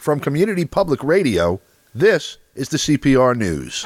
From Community Public Radio, this is the CPR News.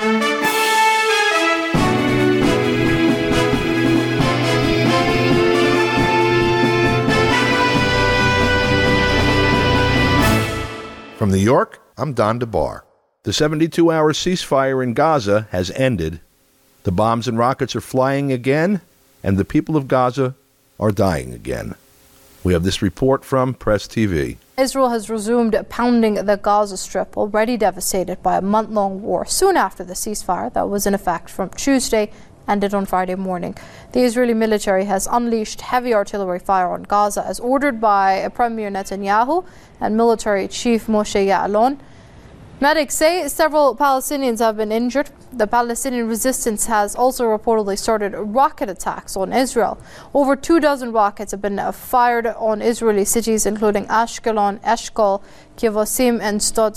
From New York, I'm Don DeBar. The 72-hour ceasefire in Gaza has ended. The bombs and rockets are flying again, and the people of Gaza are dying again. We have this report from Press TV. Israel has resumed pounding the Gaza Strip, already devastated by a month-long war, soon after the ceasefire that was in effect from Tuesday ended on Friday morning. The Israeli military has unleashed heavy artillery fire on Gaza as ordered by Premier Netanyahu and military chief Moshe Ya'alon. Medics say several Palestinians have been injured. The Palestinian resistance has also reportedly started rocket attacks on Israel. Over 24 rockets have been fired on Israeli cities, including Ashkelon, Eshkol, Kivosim, and Sdot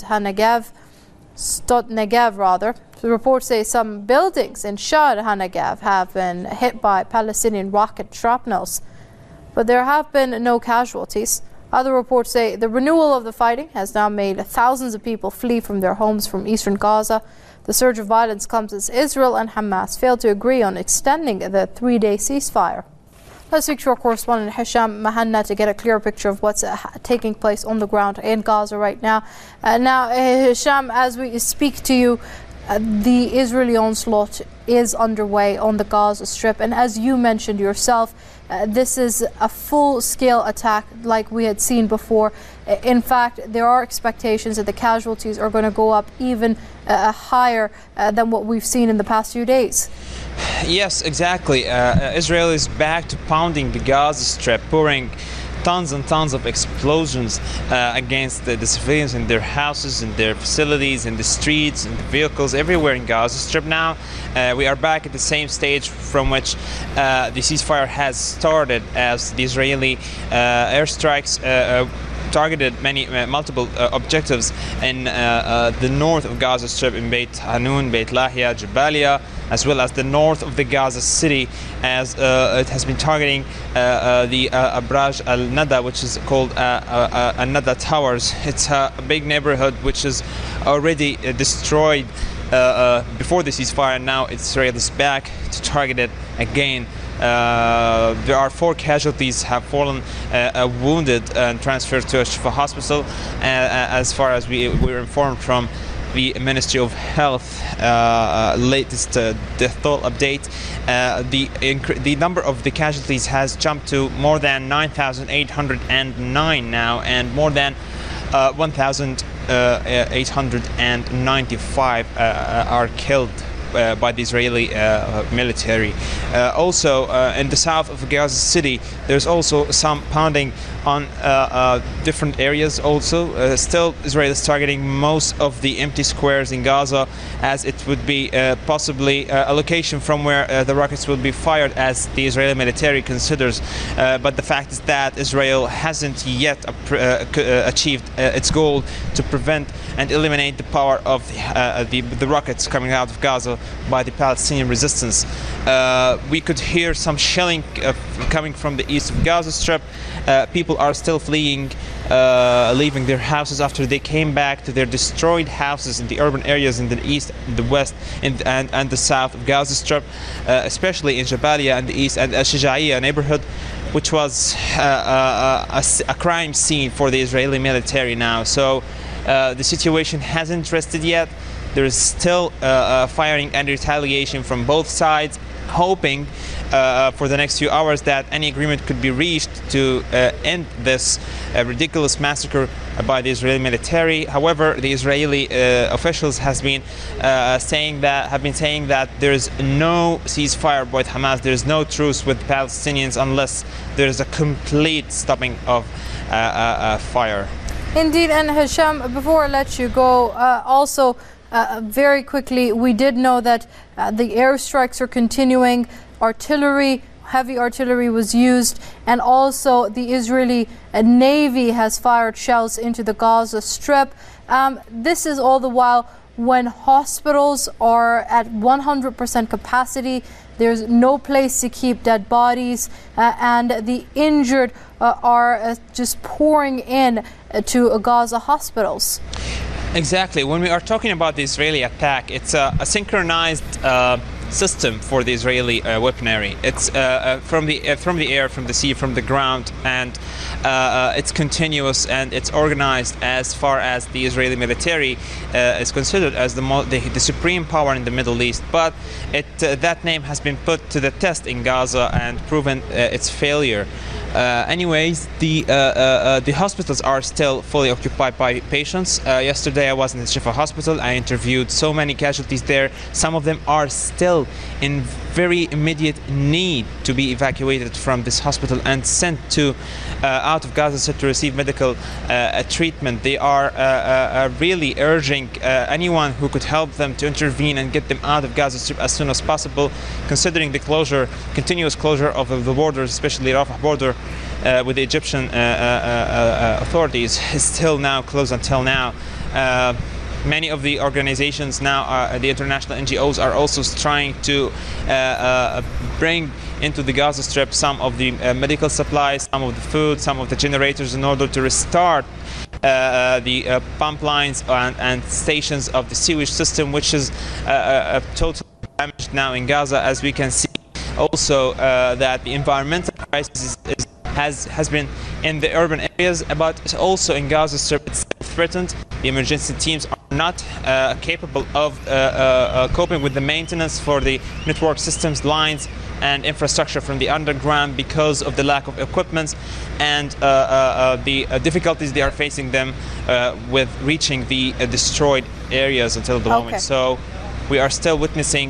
Negev. The reports say some buildings in Sha'ar HaNegev have been hit by Palestinian rocket shrapnels, but there have been no casualties. Other reports say the renewal of the fighting has now made thousands of people flee from their homes from eastern Gaza. The surge of violence comes as Israel and Hamas failed to agree on extending the 3-day ceasefire. Let's speak to our correspondent Hisham Mahanna to get a clearer picture of what's taking place on the ground in Gaza right now. Hisham, as we speak to you, the Israeli onslaught is underway on the Gaza Strip, and as you mentioned yourself, this is a full-scale attack like we had seen before. In fact, there are expectations that the casualties are going to go up even higher than what we've seen in the past few days. Yes, exactly. Israel is back to pounding the Gaza Strip, pouring tons and tons of explosions against the civilians in their houses, in their facilities, in the streets, in the vehicles, everywhere in Gaza Strip now. We are back at the same stage from which the ceasefire has started, as the Israeli airstrikes targeted multiple objectives in the north of Gaza Strip, in Beit Hanun, Beit Lahia, Jabalia, as well as the north of the Gaza city, as it has been targeting the Abraj al-Nada, which is called al-Nada Towers. It's a big neighborhood which is already destroyed before the ceasefire, and now Israel is back to target it again. There are 4 casualties have fallen wounded and transferred to a Shifa hospital, as far as we were informed from the Ministry of Health latest death toll update. The number of the casualties has jumped to more than 9,809 now, and more than 1,895 are killed by the Israeli military. Also, in the south of Gaza City, there's also some pounding on different areas also. Still, Israel is targeting most of the empty squares in Gaza, as it would be possibly a location from where the rockets will be fired, as the Israeli military considers. But the fact is that Israel hasn't yet achieved its goal to prevent and eliminate the power of the rockets coming out of Gaza by the Palestinian resistance. We could hear some shelling coming from the east of Gaza Strip. People are still fleeing, leaving their houses after they came back to their destroyed houses in the urban areas in the east, the west, and the south of Gaza Strip, especially in Jabalia in the east, and Al-Shijaiya neighborhood, which was a crime scene for the Israeli military now. So the situation hasn't rested yet. There is still firing and retaliation from both sides, hoping for the next few hours that any agreement could be reached to end this ridiculous massacre by the Israeli military. However, the Israeli officials have been saying that there is no ceasefire with Hamas. There is no truce with Palestinians unless there is a complete stopping of fire. Indeed, and Hisham, before I let you go, also very quickly, we did know that the airstrikes are continuing. Heavy artillery was used, and also the Israeli Navy has fired shells into the Gaza Strip. This is all the while when hospitals are at 100% capacity. There's no place to keep dead bodies, and the injured are just pouring in to Gaza hospitals. Exactly. When we are talking about the Israeli attack, it's a synchronized system for the Israeli weaponry. It's from the air, from the sea, from the ground, and it's continuous and it's organized as far as the Israeli military is considered as the supreme power in the Middle East. But that name has been put to the test in Gaza and proven its failure. Anyways, the hospitals are still fully occupied by patients. Yesterday I was in the Shifa hospital. I interviewed so many casualties there. Some of them are still in very immediate need to be evacuated from this hospital and sent to out of Gaza to receive medical treatment. They are really urging anyone who could help them to intervene and get them out of Gaza as soon as possible, considering the continuous closure of the borders, especially Rafah border with the Egyptian authorities, is still now closed until now. Many of the organizations now, the international NGOs, are also trying to bring into the Gaza Strip some of the medical supplies, some of the food, some of the generators in order to restart the pump lines and stations of the sewage system, which is totally damaged now in Gaza, as we can see. Also, that the environmental crisis has been in the urban areas, but also in Gaza Strip it's threatened. The emergency teams are not capable of coping with the maintenance for the network systems, lines and infrastructure from the underground because of the lack of equipment and the difficulties they are facing them with reaching the destroyed areas until the moment. So we are still witnessing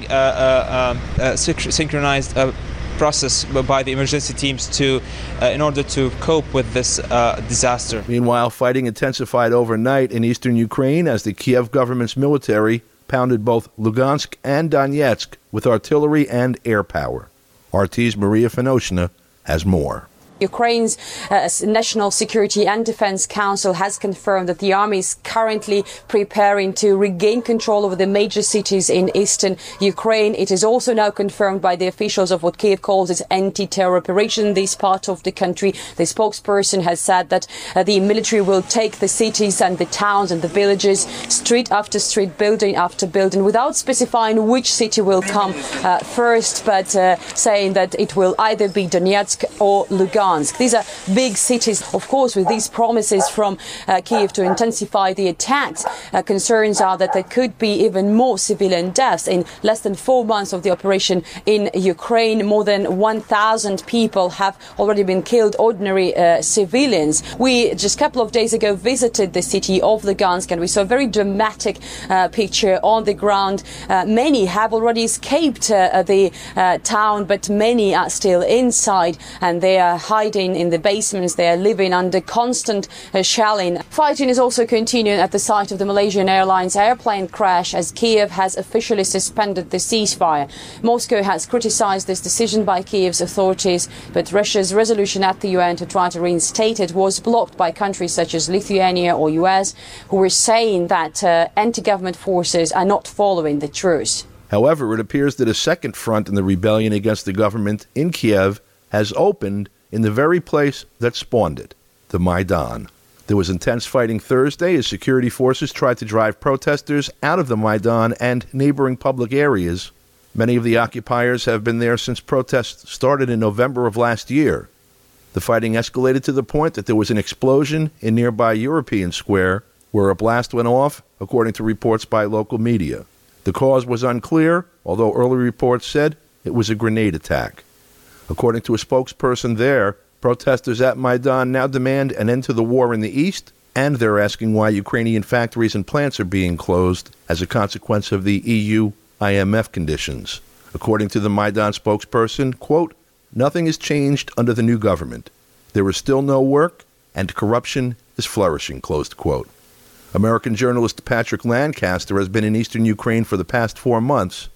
synchronized process by the emergency teams in order to cope with this disaster. Meanwhile, fighting intensified overnight in eastern Ukraine as the Kiev government's military pounded both Lugansk and Donetsk with artillery and air power. RT's Maria Finoshina has more. Ukraine's National Security and Defense Council has confirmed that the army is currently preparing to regain control over the major cities in eastern Ukraine. It is also now confirmed by the officials of what Kiev calls its anti-terror operation in this part of the country. The spokesperson has said that the military will take the cities and the towns and the villages, street after street, building after building, without specifying which city will come first, but saying that it will either be Donetsk or Lugansk. These are big cities. Of course, with these promises from Kiev to intensify the attacks, concerns are that there could be even more civilian deaths. In less than 4 months of the operation in Ukraine, more than 1,000 people have already been killed, ordinary civilians. We just a couple of days ago visited the city of Lugansk and we saw a very dramatic picture on the ground. Many have already escaped the town, but many are still inside and they are hiding in the basements. They are living under constant shelling. Fighting is also continuing at the site of the Malaysian Airlines airplane crash as Kiev has officially suspended the ceasefire. Moscow has criticized this decision by Kiev's authorities, but Russia's resolution at the UN to try to reinstate it was blocked by countries such as Lithuania or US, who were saying that anti-government forces are not following the truce. However, it appears that a second front in the rebellion against the government in Kiev has opened in the very place that spawned it, the Maidan. There was intense fighting Thursday as security forces tried to drive protesters out of the Maidan and neighboring public areas. Many of the occupiers have been there since protests started in November of last year. The fighting escalated to the point that there was an explosion in nearby European Square, where a blast went off, according to reports by local media. The cause was unclear, although early reports said it was a grenade attack. According to a spokesperson there, protesters at Maidan now demand an end to the war in the east, and they're asking why Ukrainian factories and plants are being closed as a consequence of the EU-IMF conditions. According to the Maidan spokesperson, quote, "Nothing has changed under the new government. There is still no work, and corruption is flourishing," closed quote. American journalist Patrick Lancaster has been in eastern Ukraine for the past 4 months.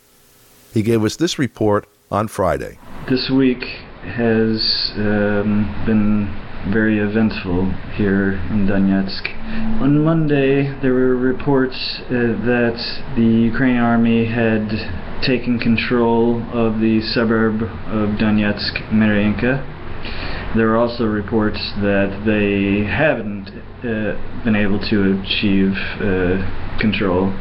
He gave us this report on Friday. This week has been very eventful here in Donetsk. On Monday, there were reports that the Ukrainian army had taken control of the suburb of Donetsk, Mariinka. There were also reports that they haven't been able to achieve control.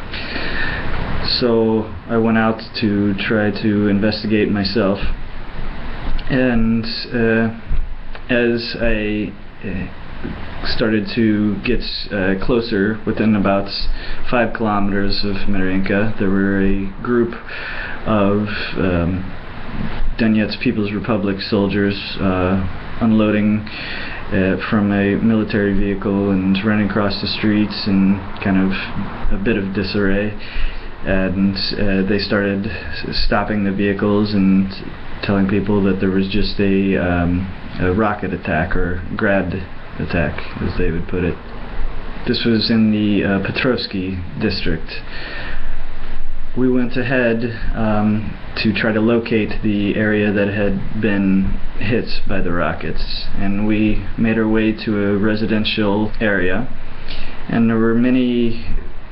So I went out to try to investigate myself, and as I started to get closer, within about 5 kilometers of Mariinka, there were a group of Donetsk People's Republic soldiers unloading from a military vehicle and running across the streets in kind of a bit of disarray. And they started stopping the vehicles and telling people that there was just a rocket attack, or grad attack, as they would put it. This was in the Petrovsky district. We went ahead to try to locate the area that had been hit by the rockets, and we made our way to a residential area, and there were many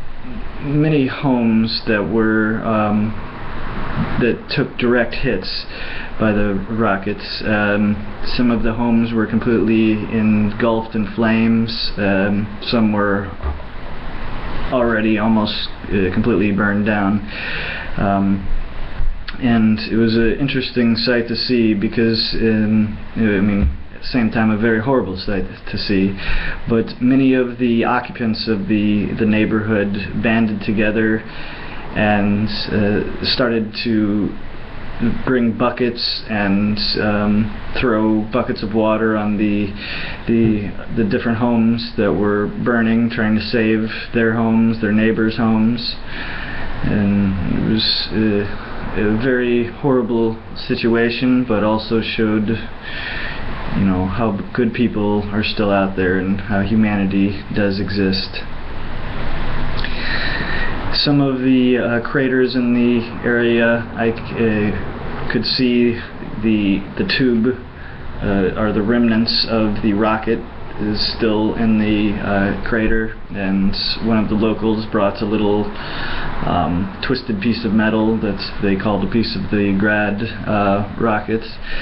homes that were that took direct hits by the rockets. Some of the homes were completely engulfed in flames. Some were already almost completely burned down. And it was an interesting sight to see, because at the same time a very horrible sight to see, but many of the occupants of the neighborhood banded together and started to bring buckets and throw buckets of water on the different homes that were burning, trying to save their homes, their neighbors' homes. And it was a very horrible situation, but also showed, you know, how good people are still out there and how humanity does exist. Some of the craters in the area, I could see the tube, or the remnants of the rocket is still in the crater, and one of the locals brought a little twisted piece of metal that they called a piece of the Grad rocket,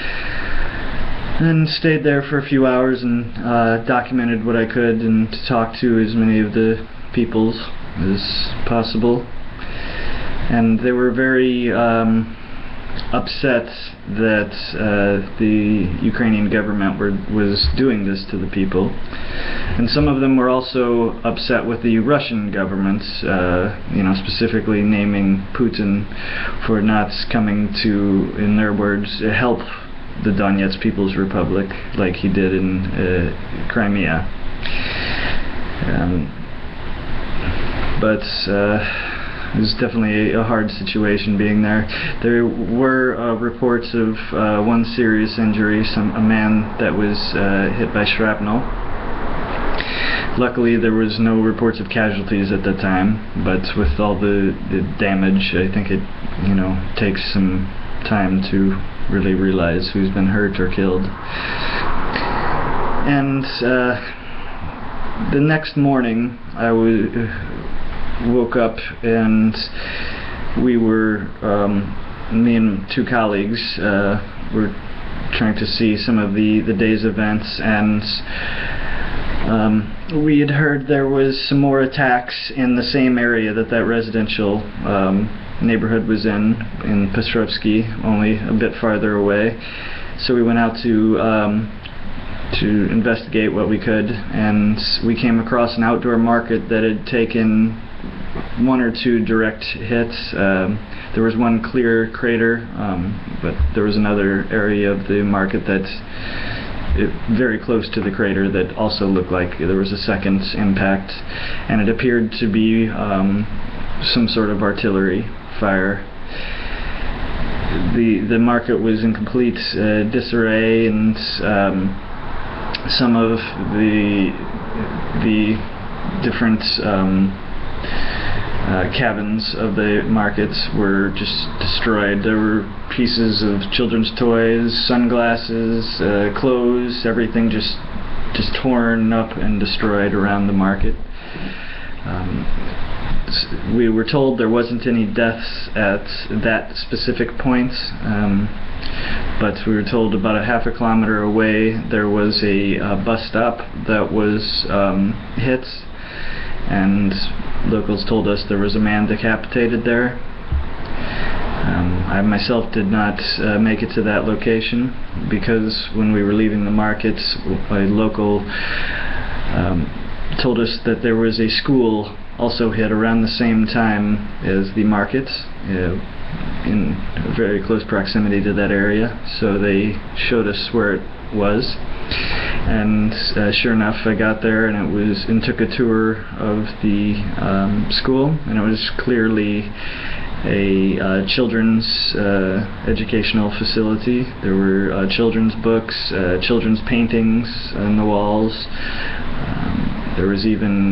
and stayed there for a few hours and documented what I could, and talked to as many of the people as possible. And they were very upset that the Ukrainian government was doing this to the people, and some of them were also upset with the Russian government, specifically naming Putin for not coming to, in their words, help the Donetsk People's Republic like he did in Crimea. But it was definitely a hard situation being there. There were reports of one serious injury, a man that was hit by shrapnel. Luckily, there was no reports of casualties at that time, but with all the damage, I think it takes some time to really realize who's been hurt or killed. And the next morning, I woke up, and we were, me and 2 colleagues were trying to see some of the day's events, and we had heard there was some more attacks in the same area that residential neighborhood was in Petrovsky, only a bit farther away. So we went out to investigate what we could, and we came across an outdoor market that had taken 1 or 2 direct hits. There was one clear crater, but there was another area of the market that very close to the crater that also looked like there was a second impact, and it appeared to be some sort of artillery fire. The market was in complete disarray, and some of the different cabins of the markets were just destroyed. There were pieces of children's toys, sunglasses, clothes, everything just just torn up and destroyed around the market. We were told there wasn't any deaths at that specific point, but we were told about a half a kilometer away there was a bus stop that was hit, and locals told us there was a man decapitated there. I myself did not make it to that location because when we were leaving the market, a local told us that there was a school also hit around the same time as the market, in very close proximity to that area, so they showed us where it was, and sure enough I got there and took a tour of the school, and it was clearly a children's educational facility. There were children's books, children's paintings on the walls. There was even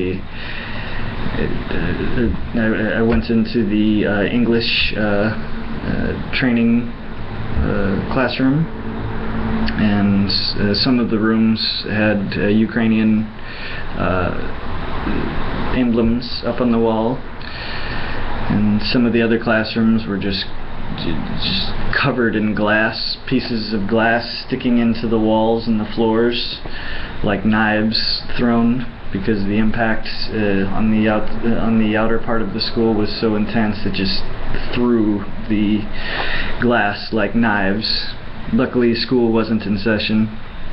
I went into the English training classroom, and some of the rooms had Ukrainian emblems up on the wall, and some of the other classrooms were just covered in glass, pieces of glass sticking into the walls and the floors like knives thrown, because the impact on the outer part of the school was so intense it just threw the glass like knives. Luckily, school wasn't in session.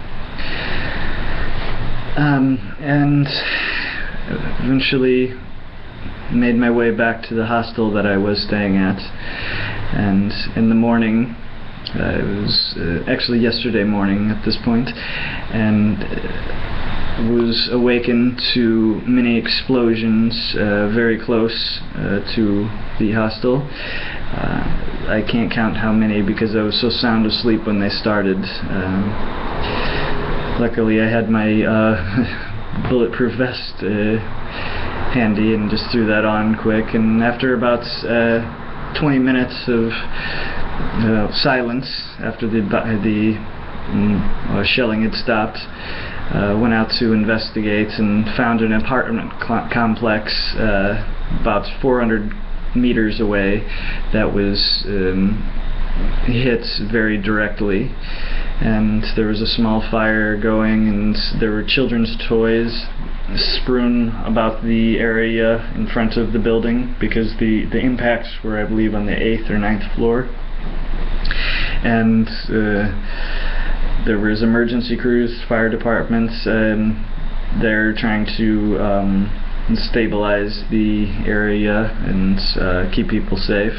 And eventually made my way back to the hostel that I was staying at, and in the morning, it was actually yesterday morning at this point, and was awakened to many explosions very close to the hostel. I can't count how many because I was so sound asleep when they started. Luckily I had my bulletproof vest handy and just threw that on quick, and after about 20 minutes of silence after the shelling had stopped, went out to investigate and found an apartment complex about 400 meters away that was hit very directly, and there was a small fire going, and there were children's toys strewn about the area in front of the building, because the impacts were, I believe, on the 8th or 9th floor, and there was emergency crews, fire departments, they're trying to stabilize the area and keep people safe.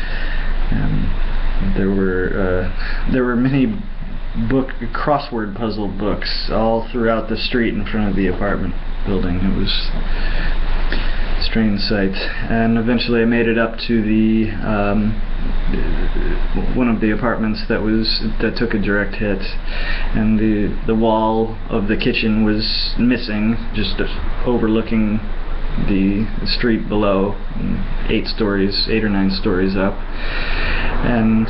There were many crossword puzzle books all throughout the street in front of the apartment building. It was a strange sight. And eventually I made it up to the one of the apartments that took a direct hit, and the wall of the kitchen was missing, just overlooking the street below, 8 or 9 stories up, and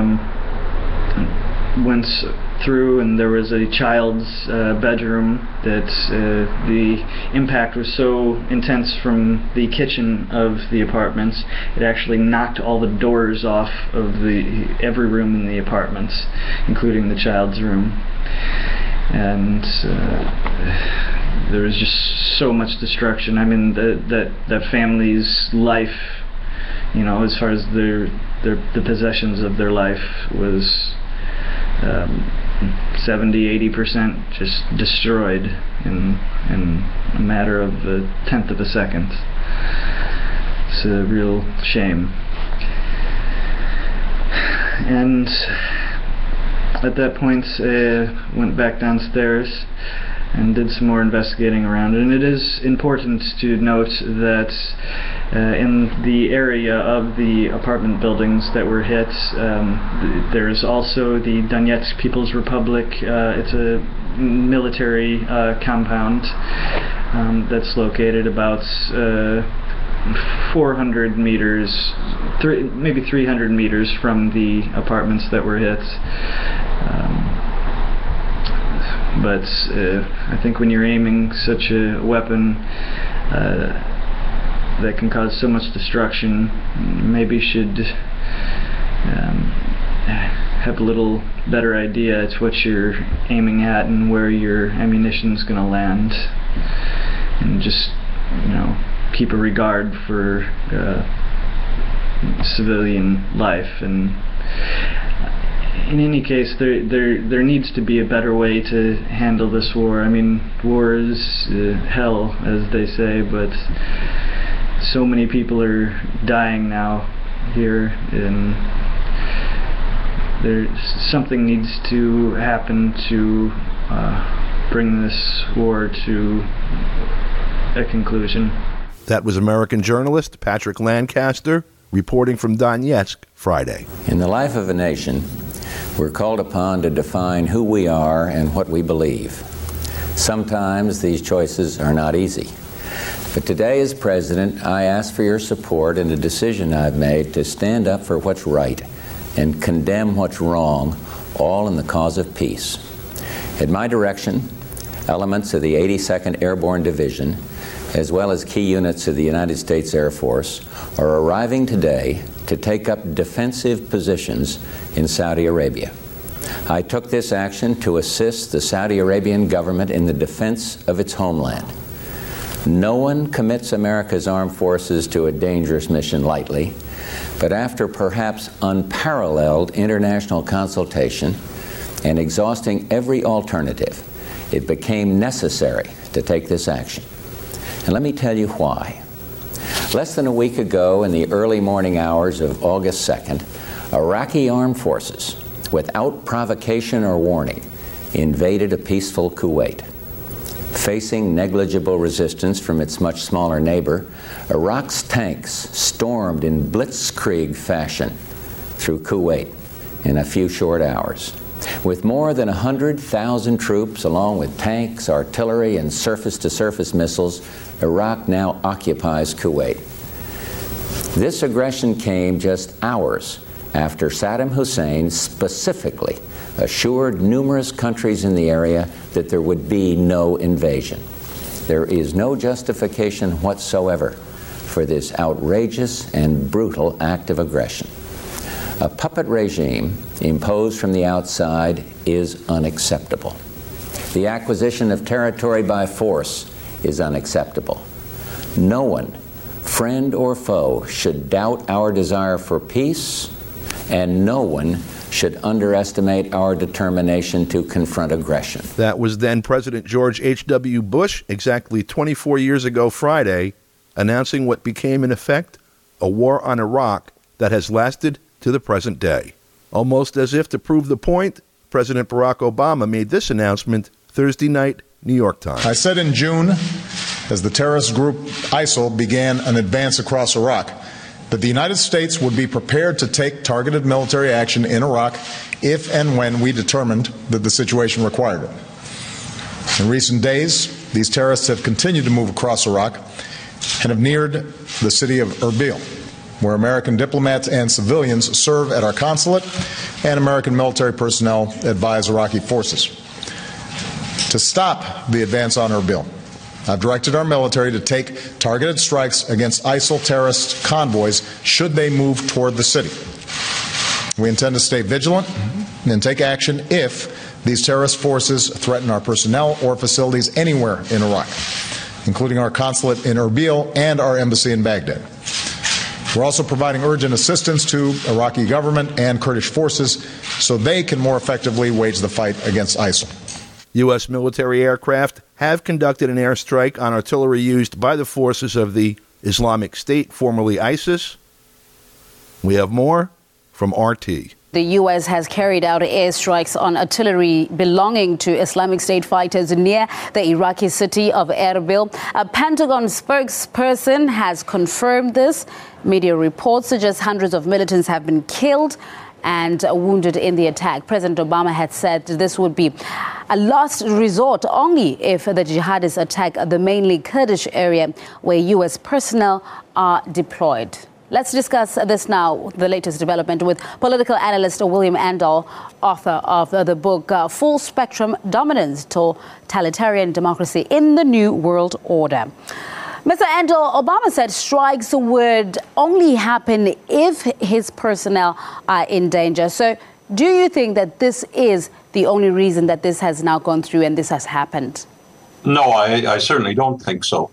went through, and there was a child's bedroom that the impact was so intense from the kitchen of the apartments, it actually knocked all the doors off of every room in the apartments, including the child's room. And there was just so much destruction. I mean, that family's life, you know, as far as the possessions of their life was 70-80% just destroyed in a matter of a tenth of a second. It's a real shame. And at that point, went back downstairs and did some more investigating around it. And it is important to note that in the area of the apartment buildings that were hit, there's also the Donetsk People's Republic. It's a military compound that's located about 400 meters, maybe 300 meters from the apartments that were hit. but I think when you're aiming such a weapon that can cause so much destruction, maybe you should have a little better idea. It's what you're aiming at and where your ammunition's going to land, and just, keep a regard for civilian life. And in any case, there needs to be a better way to handle this war. I mean, war is hell, as they say, but so many people are dying now here, and something needs to happen to bring this war to a conclusion. That was American journalist Patrick Lancaster reporting from Donetsk Friday. In the life of a nation, we're called upon to define who we are and what we believe. Sometimes these choices are not easy. But today, as president, I ask for your support in a decision I've made to stand up for what's right and condemn what's wrong, all in the cause of peace. At my direction, elements of the 82nd Airborne Division, as well as key units of the United States Air Force, are arriving today to take up defensive positions in Saudi Arabia. I took this action to assist the Saudi Arabian government in the defense of its homeland. No one commits America's armed forces to a dangerous mission lightly, but after perhaps unparalleled international consultation and exhausting every alternative, it became necessary to take this action. And let me tell you why. Less than a week ago, in the early morning hours of August 2nd, Iraqi armed forces, without provocation or warning, invaded a peaceful Kuwait. Facing negligible resistance from its much smaller neighbor, Iraq's tanks stormed in blitzkrieg fashion through Kuwait in a few short hours. With more than 100,000 troops, along with tanks, artillery, and surface-to-surface missiles, Iraq now occupies Kuwait. This aggression came just hours after Saddam Hussein specifically assured numerous countries in the area that there would be no invasion. There is no justification whatsoever for this outrageous and brutal act of aggression. A puppet regime imposed from the outside is unacceptable. The acquisition of territory by force is unacceptable. No one, friend or foe, should doubt our desire for peace, and no one should underestimate our determination to confront aggression. That was then President George H.W. Bush, exactly 24 years ago Friday, announcing what became, in effect, a war on Iraq that has lasted to the present day. Almost as if to prove the point, President Barack Obama made this announcement Thursday night, New York Times. I said in June, as the terrorist group ISIL began an advance across Iraq, that the United States would be prepared to take targeted military action in Iraq if and when we determined that the situation required it. In recent days, these terrorists have continued to move across Iraq and have neared the city of Erbil, where American diplomats and civilians serve at our consulate, and American military personnel advise Iraqi forces. To stop the advance on Erbil, I've directed our military to take targeted strikes against ISIL terrorist convoys should they move toward the city. We intend to stay vigilant and take action if these terrorist forces threaten our personnel or facilities anywhere in Iraq, including our consulate in Erbil and our embassy in Baghdad. We're also providing urgent assistance to Iraqi government and Kurdish forces so they can more effectively wage the fight against ISIL. U.S. military aircraft have conducted an airstrike on artillery used by the forces of the Islamic State, formerly ISIS. We have more from RT. The U.S. has carried out airstrikes on artillery belonging to Islamic State fighters near the Iraqi city of Erbil. A Pentagon spokesperson has confirmed this. Media reports suggest hundreds of militants have been killed and wounded in the attack. President Obama had said this would be a last resort only if the jihadists attack the mainly Kurdish area where U.S. personnel are deployed. Let's discuss this now, the latest development, with political analyst William Andol, author of the book Full Spectrum Dominance, Totalitarian Democracy in the New World Order. Mr. Andol, Obama said strikes would only happen if his personnel are in danger. So do you think that this is the only reason that this has now gone through and this has happened? No, I certainly don't think so.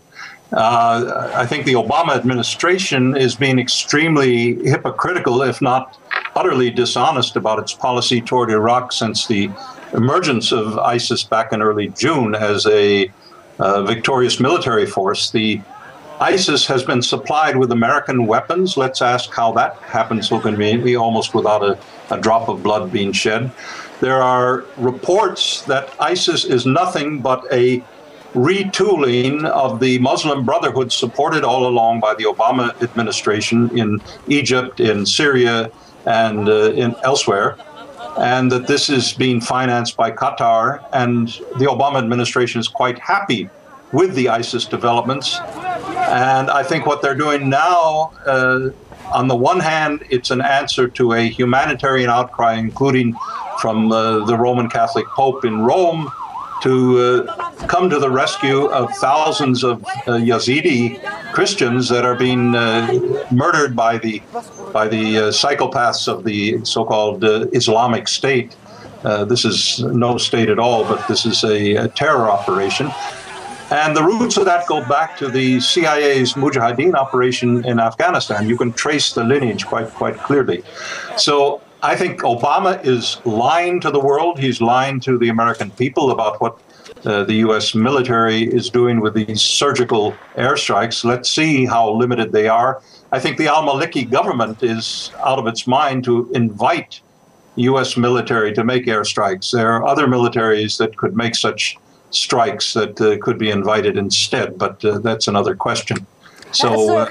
I think the Obama administration is being extremely hypocritical, if not utterly dishonest, about its policy toward Iraq since the emergence of ISIS back in early June as a victorious military force. The ISIS has been supplied with American weapons. Let's ask how that happened so conveniently, almost without a drop of blood being shed. There are reports that ISIS is nothing but a retooling of the Muslim Brotherhood supported all along by the Obama administration in Egypt, in Syria, and in elsewhere, and that this is being financed by Qatar. And the Obama administration is quite happy with the ISIS developments. And I think what they're doing now, on the one hand, it's an answer to a humanitarian outcry, including from the Roman Catholic Pope in Rome, to come to the rescue of thousands of Yazidi Christians that are being murdered by the psychopaths of the so-called Islamic State. This is no state at all, but this is a terror operation. And the roots of that go back to the CIA's Mujahideen operation in Afghanistan. You can trace the lineage quite clearly. So I think Obama is lying to the world. He's lying to the American people about what the U.S. military is doing with these surgical airstrikes. Let's see how limited they are. I think the al-Maliki government is out of its mind to invite U.S. military to make airstrikes. There are other militaries that could make such strikes that could be invited instead, but that's another question. So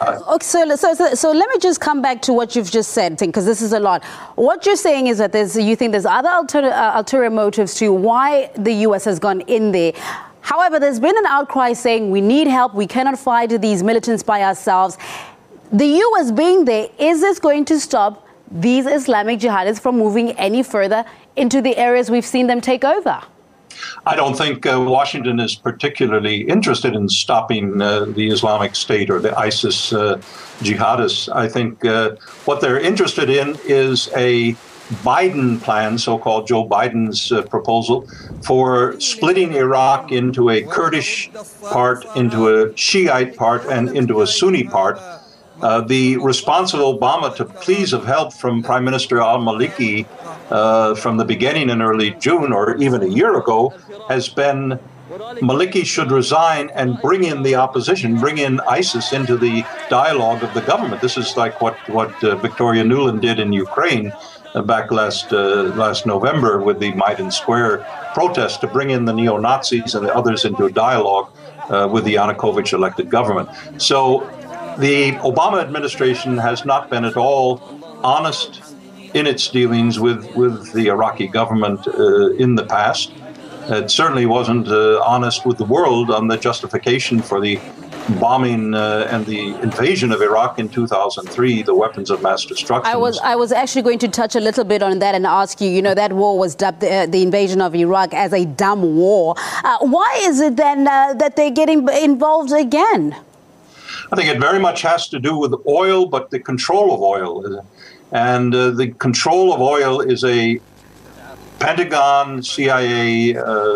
let me just come back to what you've just said, because this is a lot. What you're saying is that you think there's other ulterior motives to why the U.S. has gone in there. However, there's been an outcry saying we need help, we cannot fight these militants by ourselves. The U.S. being there, is this going to stop these Islamic jihadists from moving any further into the areas we've seen them take over? I don't think Washington is particularly interested in stopping the Islamic State or the ISIS jihadists. I think what they're interested in is a Biden plan, so-called Joe Biden's proposal, for splitting Iraq into a Kurdish part, into a Shiite part, and into a Sunni part. The response of Obama to pleas of help from Prime Minister al-Maliki from the beginning in early June, or even a year ago, has been Maliki should resign and bring in the opposition, bring in ISIS into the dialogue of the government. This is like what Victoria Nuland did in Ukraine back last November with the Maidan Square protest, to bring in the neo-Nazis and the others into a dialogue with the Yanukovych-elected government. So the Obama administration has not been at all honest in its dealings with the Iraqi government in the past. It certainly wasn't honest with the world on the justification for the bombing and the invasion of Iraq in 2003, the weapons of mass destruction. I was actually going to touch a little bit on that and ask you, that war was dubbed the invasion of Iraq as a dumb war. Why is it then that they're getting involved again? I think it very much has to do with oil, but the control of oil. And the control of oil is a Pentagon, CIA,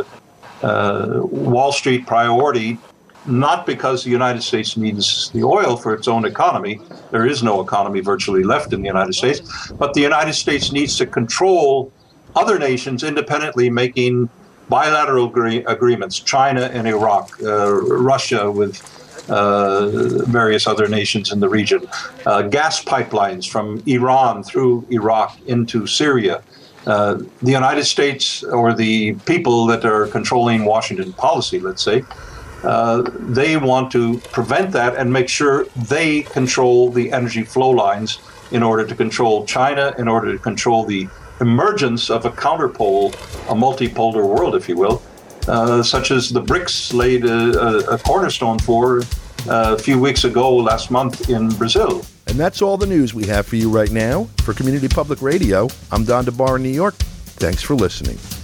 Wall Street priority, not because the United States needs the oil for its own economy. There is no economy virtually left in the United States. But the United States needs to control other nations independently making bilateral agreements, China and Iraq, Russia with various other nations in the region, gas pipelines from Iran through Iraq into Syria. The United States, or the people that are controlling Washington policy, let's say, they want to prevent that and make sure they control the energy flow lines in order to control China, in order to control the emergence of a counterpole, a multipolar world, if you will, such as the BRICS laid a cornerstone for a few weeks ago, last month in Brazil. And that's all the news we have for you right now. For Community Public Radio, I'm Don DeBar in New York. Thanks for listening.